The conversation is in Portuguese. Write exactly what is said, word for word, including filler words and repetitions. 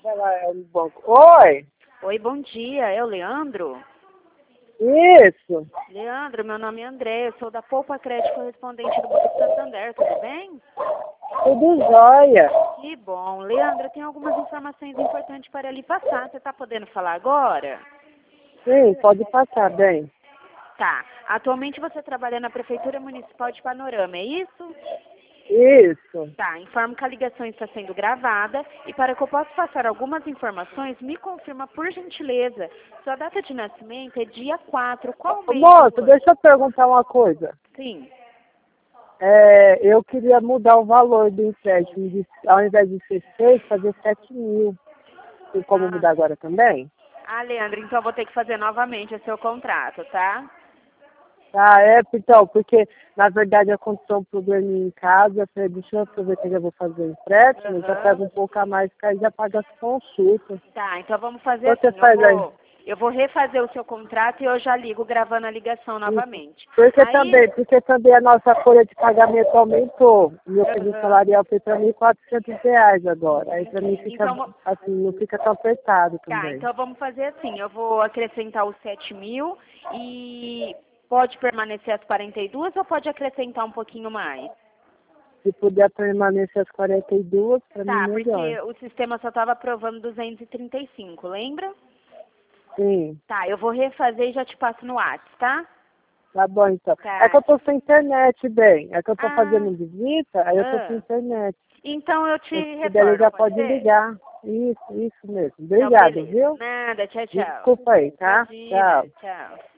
Vai lá, é no banco. Oi! Oi, bom dia. É o Leandro? Isso! Leandro, meu nome é André. Eu sou da Poupa Crédito correspondente do Banco Santander. Tudo bem? Tudo jóia! Que bom. Leandro, eu tenho algumas informações importantes para lhe passar. Você está podendo falar agora? Sim, pode passar, bem. Tá. Atualmente você trabalha na Prefeitura Municipal de Panorama, é isso? Isso! Tá. Informo que a ligação está sendo gravada e para que eu possa passar algumas informações, me confirma por gentileza. Sua data de nascimento é dia quatro. Qual Ô, mês do moço, ano? deixa eu perguntar uma coisa. Sim. É, eu queria mudar o valor do empréstimo. De, ao invés de ser seis, fazer sete mil. Tem como Ah. mudar agora também? Ah, Leandro, então eu vou ter que fazer novamente o seu contrato, tá? Ah, é, então, porque na verdade aconteceu um problema em casa, eu falei, deixa eu aproveitar que eu já vou fazer o empréstimo, Aham. já pego um pouco a mais, que aí já paga as consultas. Tá, então vamos fazer Você assim, eu faz aí. vou, eu vou refazer o seu contrato e eu já ligo gravando a ligação Isso. novamente. Porque Aí, também, porque também a nossa folha de pagamento aumentou. Meu pedido aham, salarial foi para mim quatrocentos reais agora. Aí para mim entendi. fica, Então, vo- assim, não fica tão apertado tá, também. então vamos fazer assim, eu vou acrescentar os sete mil e pode permanecer as quarenta e duas ou pode acrescentar um pouquinho mais? Se puder permanecer as quarenta e duas, para mim Tá, melhor. porque o sistema só estava aprovando duzentos e trinta e cinco, lembra? Sim. Tá, eu vou refazer e já te passo no WhatsApp, tá? Tá bom, então. Tá. É que eu tô sem internet, bem. É que eu tô Ah, fazendo visita, aí eu tô sem ah. internet. Então eu te Mas se puder retorno, ligar, pode pode ser? ligar. Isso, isso mesmo. Então, Obrigado, beleza. viu? Nada, tchau, tchau. Desculpa aí, tá? Imagina, Tchau. tchau.